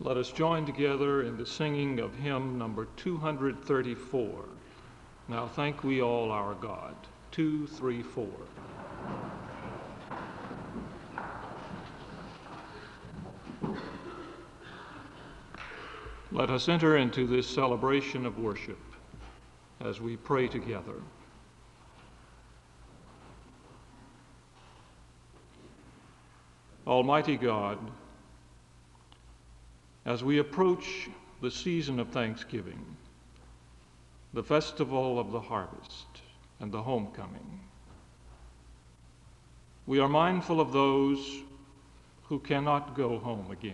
Let us join together in the singing of hymn number 234. Now thank we all our God. 2, 3, 4. Let us enter into this celebration of worship as we pray together. Almighty God, as we approach the season of Thanksgiving, the festival of the harvest and the homecoming, we are mindful of those who cannot go home again.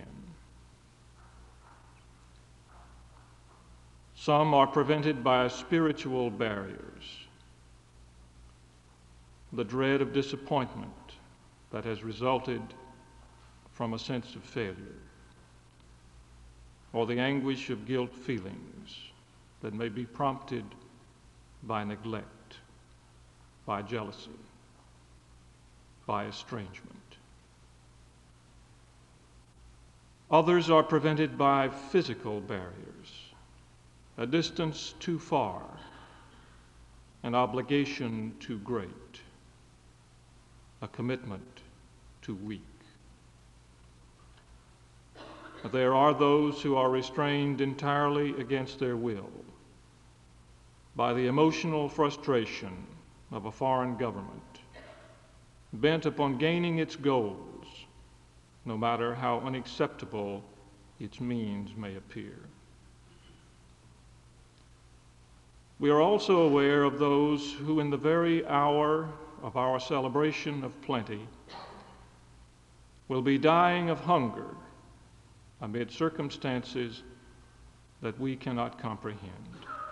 Some are prevented by spiritual barriers, the dread of disappointment that has resulted from a sense of failure, or the anguish of guilt feelings that may be prompted by neglect, by jealousy, by estrangement. Others are prevented by physical barriers, a distance too far, an obligation too great, a commitment too weak. There are those who are restrained entirely against their will by the emotional frustration of a foreign government, bent upon gaining its goals, no matter how unacceptable its means may appear. We are also aware of those who, in the very hour of our celebration of plenty, will be dying of hunger amid circumstances that we cannot comprehend.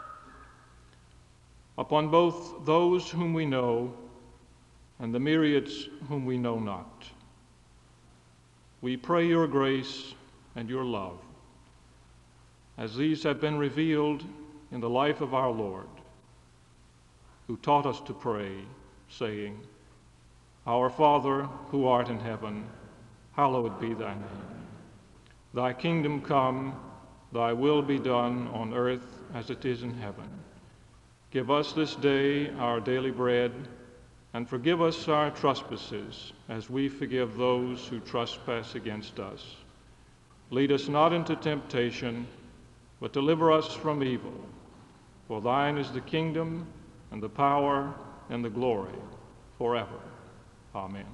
Upon both those whom we know and the myriads whom we know not, we pray your grace and your love, as these have been revealed in the life of our Lord, who taught us to pray, saying, Our Father, who art in heaven, hallowed be thy name. Thy kingdom come, thy will be done on earth as it is in heaven. Give us this day our daily bread, and forgive us our trespasses, as we forgive those who trespass against us. Lead us not into temptation, but deliver us from evil. For thine is the kingdom, and the power, and the glory, forever. Amen.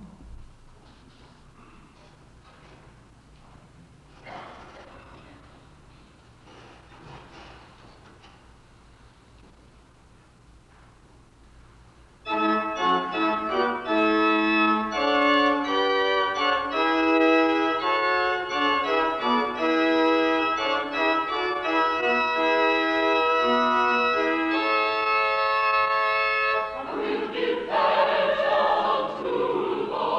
We give thanks unto the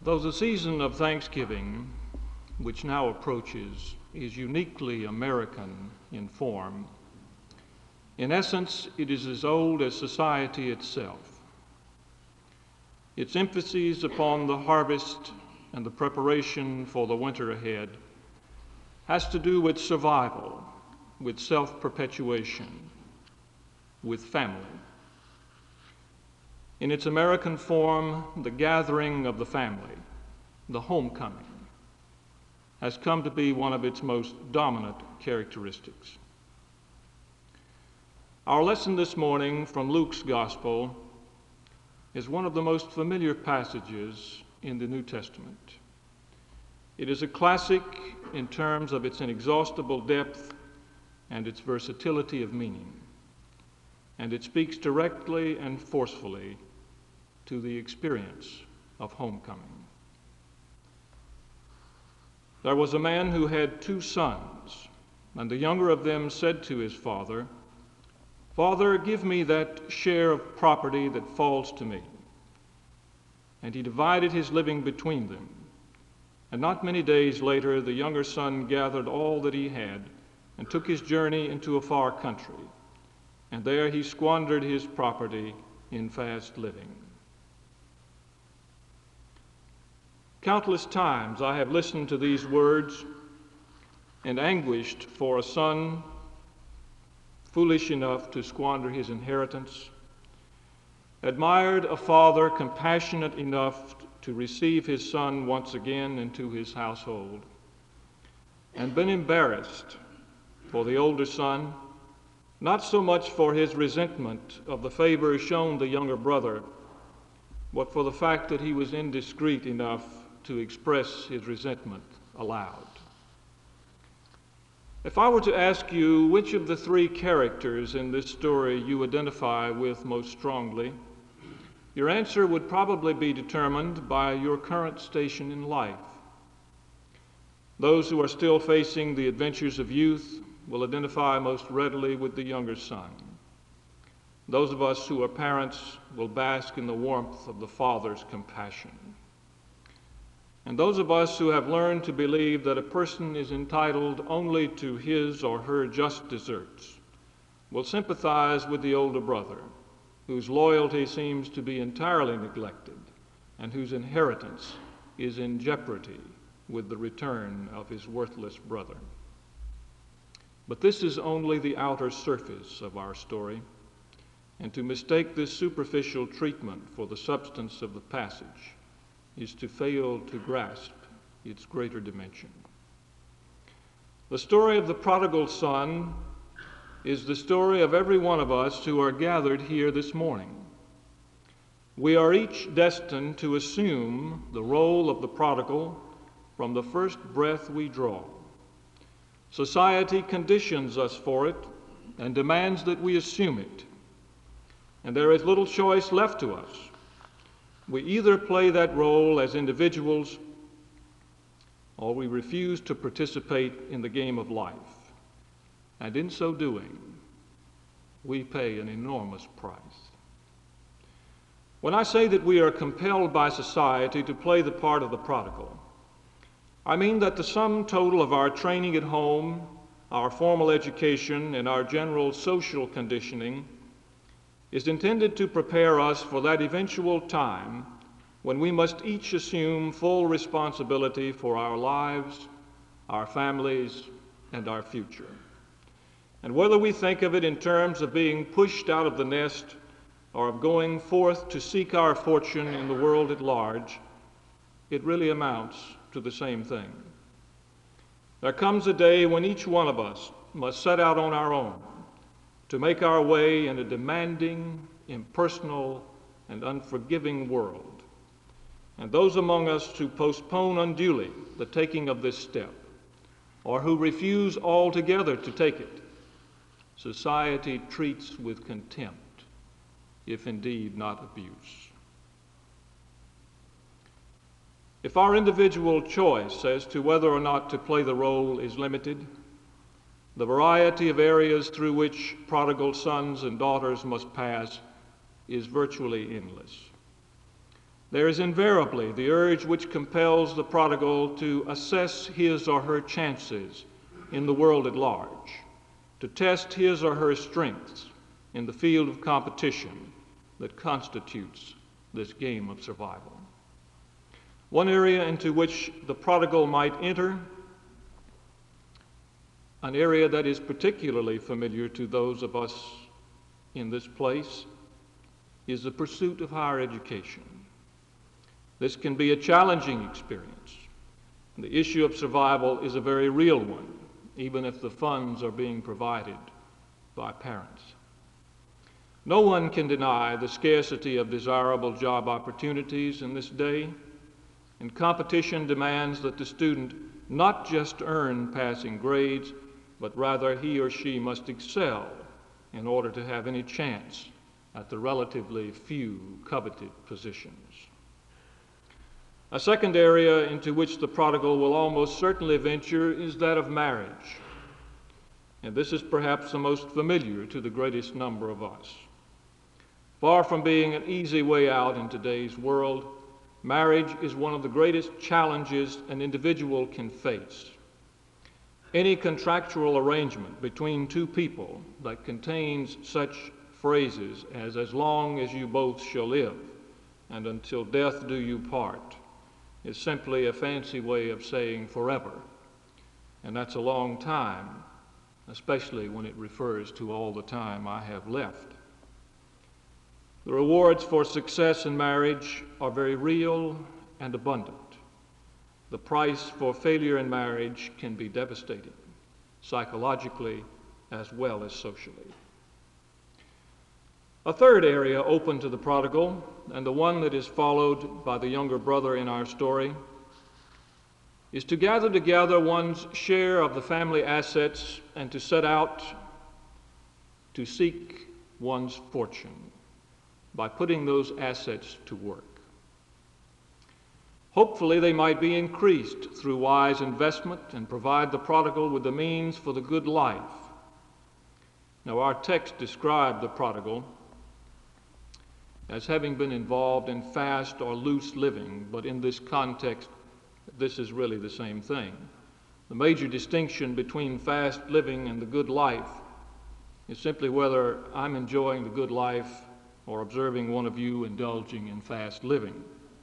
Though the season of Thanksgiving, which now approaches, is uniquely American in form, in essence, it is as old as society itself. Its emphasis upon the harvest and the preparation for the winter ahead has to do with survival, with self-perpetuation, with family. In its American form, the gathering of the family, the homecoming, has come to be one of its most dominant characteristics. Our lesson this morning from Luke's Gospel is one of the most familiar passages in the New Testament. It is a classic in terms of its inexhaustible depth and its versatility of meaning, and it speaks directly and forcefully to the experience of homecoming. There was a man who had 2 sons, and the younger of them said to his father, "Father, give me that share of property that falls to me." And he divided his living between them. And not many days later, the younger son gathered all that he had and took his journey into a far country. And there he squandered his property in fast living. Countless times I have listened to these words and anguished for a son foolish enough to squander his inheritance, admired a father compassionate enough to receive his son once again into his household, and been embarrassed for the older son, not so much for his resentment of the favor shown the younger brother, but for the fact that he was indiscreet enough to express his resentment aloud. If I were to ask you which of the 3 characters in this story you identify with most strongly, your answer would probably be determined by your current station in life. Those who are still facing the adventures of youth will identify most readily with the younger son. Those of us who are parents will bask in the warmth of the father's compassion. And those of us who have learned to believe that a person is entitled only to his or her just deserts will sympathize with the older brother, whose loyalty seems to be entirely neglected and whose inheritance is in jeopardy with the return of his worthless brother. But this is only the outer surface of our story, and to mistake this superficial treatment for the substance of the passage is to fail to grasp its greater dimension. The story of the prodigal son is the story of every one of us who are gathered here this morning. We are each destined to assume the role of the prodigal from the first breath we draw. Society conditions us for it and demands that we assume it, and there is little choice left to us. We either play that role as individuals or we refuse to participate in the game of life. And in so doing, we pay an enormous price. When I say that we are compelled by society to play the part of the prodigal, I mean that the sum total of our training at home, our formal education, and our general social conditioning is intended to prepare us for that eventual time when we must each assume full responsibility for our lives, our families, and our future. And whether we think of it in terms of being pushed out of the nest or of going forth to seek our fortune in the world at large, it really amounts to the same thing. There comes a day when each one of us must set out on our own to make our way in a demanding, impersonal, and unforgiving world. And those among us who postpone unduly the taking of this step, or who refuse altogether to take it, society treats with contempt, if indeed not abuse. If our individual choice as to whether or not to play the role is limited, the variety of areas through which prodigal sons and daughters must pass is virtually endless. There is invariably the urge which compels the prodigal to assess his or her chances in the world at large, to test his or her strengths in the field of competition that constitutes this game of survival. One area into which the prodigal might enter, an area that is particularly familiar to those of us in this place, is the pursuit of higher education. This can be a challenging experience. The issue of survival is a very real one, even if the funds are being provided by parents. No one can deny the scarcity of desirable job opportunities in this day, and competition demands that the student not just earn passing grades, but rather he or she must excel in order to have any chance at the relatively few coveted positions. A second area into which the prodigal will almost certainly venture is that of marriage. And this is perhaps the most familiar to the greatest number of us. Far from being an easy way out in today's world, marriage is one of the greatest challenges an individual can face. Any contractual arrangement between two people that contains such phrases as long as you both shall live, and until death do you part, is simply a fancy way of saying forever. And that's a long time, especially when it refers to all the time I have left. The rewards for success in marriage are very real and abundant. The price for failure in marriage can be devastating, psychologically as well as socially. A third area open to the prodigal, and the one that is followed by the younger brother in our story, is to gather together one's share of the family assets and to set out to seek one's fortune by putting those assets to work. Hopefully, they might be increased through wise investment and provide the prodigal with the means for the good life. Now, our text described the prodigal as having been involved in fast or loose living, but in this context, this is really the same thing. The major distinction between fast living and the good life is simply whether I'm enjoying the good life or observing one of you indulging in fast living.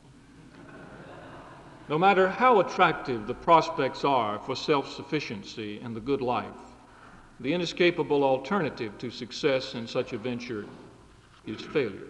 No matter how attractive the prospects are for self-sufficiency and the good life, the inescapable alternative to success in such a venture is failure.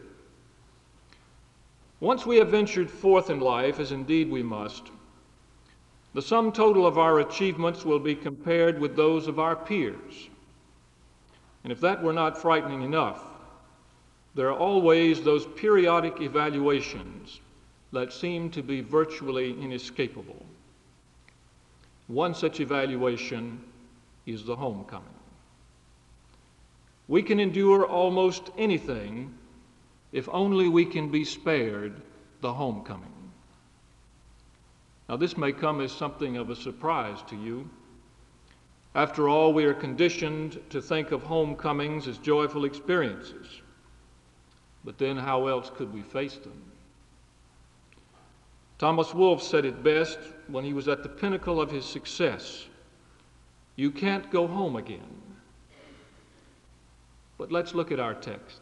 Once we have ventured forth in life, as indeed we must, the sum total of our achievements will be compared with those of our peers. And if that were not frightening enough, there are always those periodic evaluations that seem to be virtually inescapable. One such evaluation is the homecoming. We can endure almost anything if only we can be spared the homecoming. Now, this may come as something of a surprise to you. After all, we are conditioned to think of homecomings as joyful experiences. But then how else could we face them? Thomas Wolfe said it best when he was at the pinnacle of his success. You can't go home again. But let's look at our text.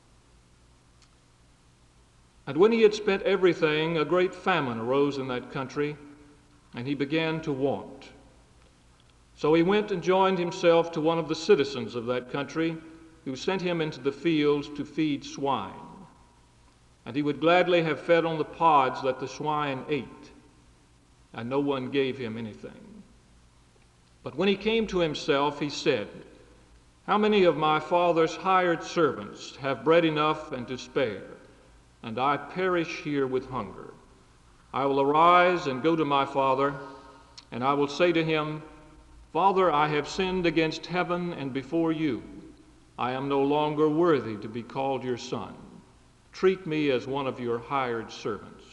And when he had spent everything, a great famine arose in that country, and he began to want. So he went and joined himself to one of the citizens of that country, who sent him into the fields to feed swine. And he would gladly have fed on the pods that the swine ate, and no one gave him anything. But when he came to himself, he said, How many of my father's hired servants have bread enough and to spare, and I perish here with hunger? I will arise and go to my father, and I will say to him, Father, I have sinned against heaven and before you. I am no longer worthy to be called your son. Treat me as one of your hired servants.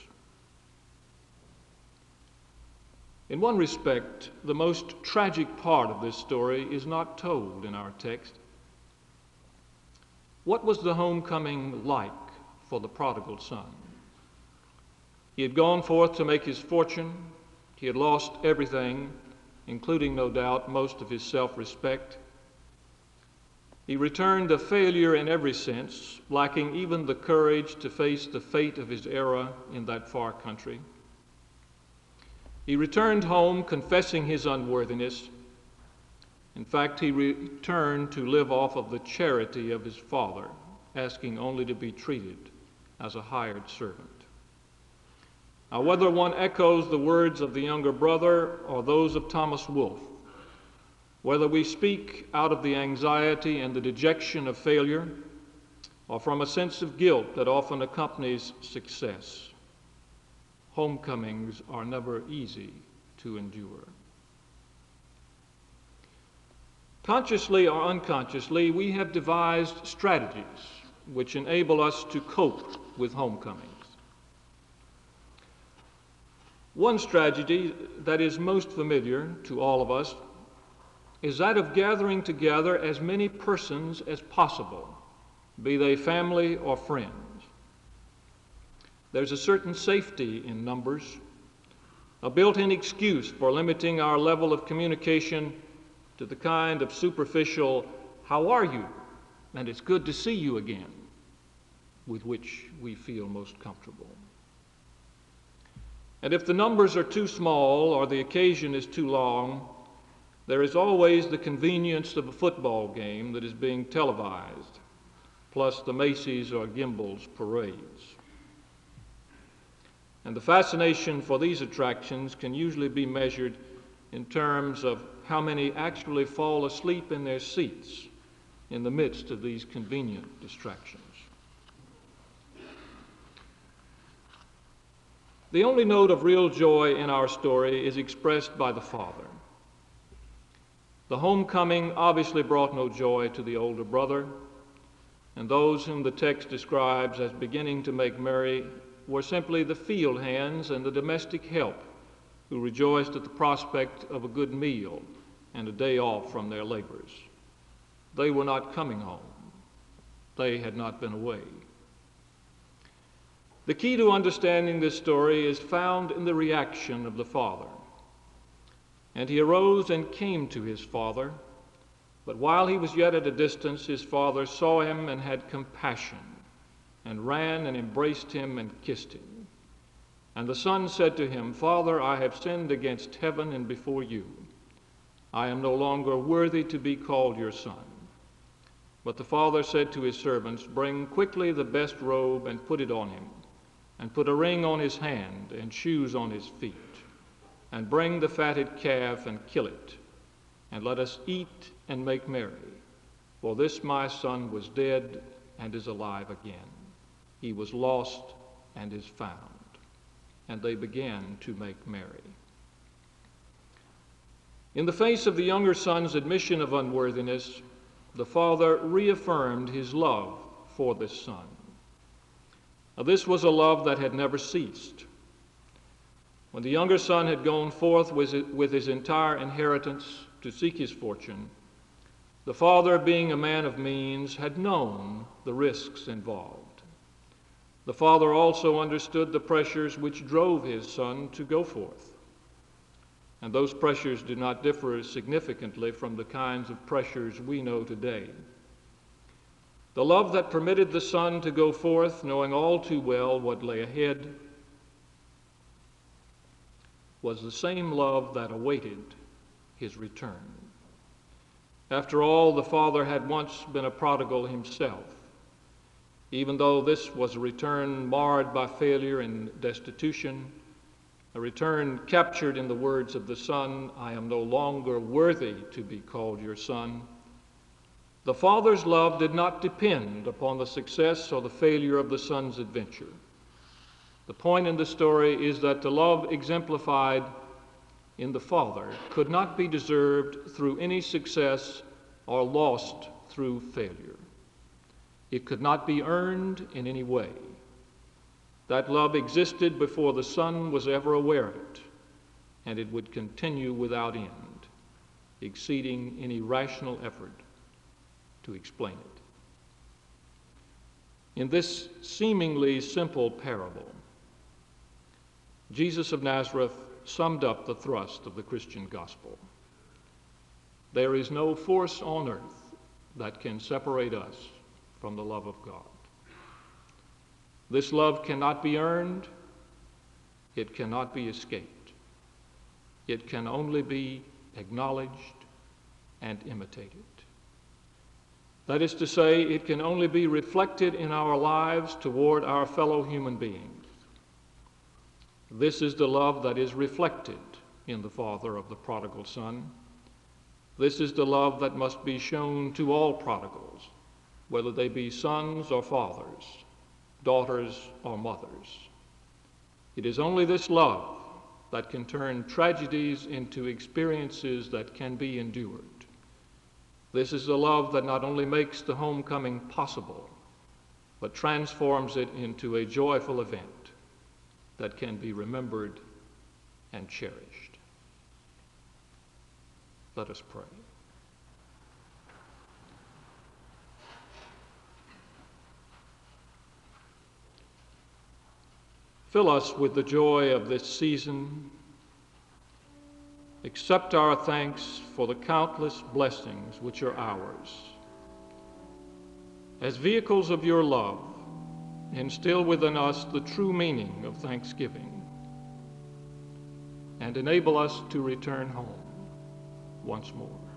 In one respect, the most tragic part of this story is not told in our text. What was the homecoming like for the prodigal son? He had gone forth to make his fortune. He had lost everything, including, no doubt, most of his self-respect. He returned a failure in every sense, lacking even the courage to face the fate of his era in that far country. He returned home confessing his unworthiness. In fact, he returned to live off of the charity of his father, asking only to be treated as a hired servant. Now, whether one echoes the words of the younger brother or those of Thomas Wolfe, whether we speak out of the anxiety and the dejection of failure, or from a sense of guilt that often accompanies success, homecomings are never easy to endure. Consciously or unconsciously, we have devised strategies which enable us to cope with homecomings. One strategy that is most familiar to all of us is that of gathering together as many persons as possible, be they family or friends. There's a certain safety in numbers, a built-in excuse for limiting our level of communication to the kind of superficial, "How are you?" and "It's good to see you again," with which we feel most comfortable. And if the numbers are too small or the occasion is too long, there is always the convenience of a football game that is being televised, plus the Macy's or Gimbel's parades. And the fascination for these attractions can usually be measured in terms of how many actually fall asleep in their seats in the midst of these convenient distractions. The only note of real joy in our story is expressed by the father. The homecoming obviously brought no joy to the older brother, and those whom the text describes as beginning to make merry were simply the field hands and the domestic help who rejoiced at the prospect of a good meal and a day off from their labors. They were not coming home. They had not been away. The key to understanding this story is found in the reaction of the father. And he arose and came to his father, but while he was yet at a distance, his father saw him and had compassion, and ran and embraced him and kissed him. And the son said to him, "Father, I have sinned against heaven and before you. I am no longer worthy to be called your son." But the father said to his servants, "Bring quickly the best robe and put it on him, and put a ring on his hand and shoes on his feet. And bring the fatted calf and kill it, and let us eat and make merry. For this my son was dead and is alive again. He was lost and is found." And they began to make merry. In the face of the younger son's admission of unworthiness, the father reaffirmed his love for this son. Now, this was a love that had never ceased. When the younger son had gone forth with his entire inheritance to seek his fortune, the father, being a man of means, had known the risks involved. The father also understood the pressures which drove his son to go forth. And those pressures did not differ significantly from the kinds of pressures we know today. The love that permitted the son to go forth, knowing all too well what lay ahead, was the same love that awaited his return. After all, the father had once been a prodigal himself. Even though this was a return marred by failure and destitution, a return captured in the words of the son, "I am no longer worthy to be called your son," the father's love did not depend upon the success or the failure of the son's adventure. The point in the story is that the love exemplified in the father could not be deserved through any success or lost through failure. It could not be earned in any way. That love existed before the son was ever aware of it, and it would continue without end, exceeding any rational effort to explain it. In this seemingly simple parable, Jesus of Nazareth summed up the thrust of the Christian gospel. There is no force on earth that can separate us from the love of God. This love cannot be earned. It cannot be escaped. It can only be acknowledged and imitated. That is to say, it can only be reflected in our lives toward our fellow human beings. This is the love that is reflected in the Father of the prodigal Son. This is the love that must be shown to all prodigals, whether they be sons or fathers, daughters or mothers. It is only this love that can turn tragedies into experiences that can be endured. This is the love that not only makes the homecoming possible, but transforms it into a joyful event that can be remembered and cherished. Let us pray. Fill us with the joy of this season. Accept our thanks for the countless blessings which are ours. As vehicles of your love, instill within us the true meaning of thanksgiving and enable us to return home once more.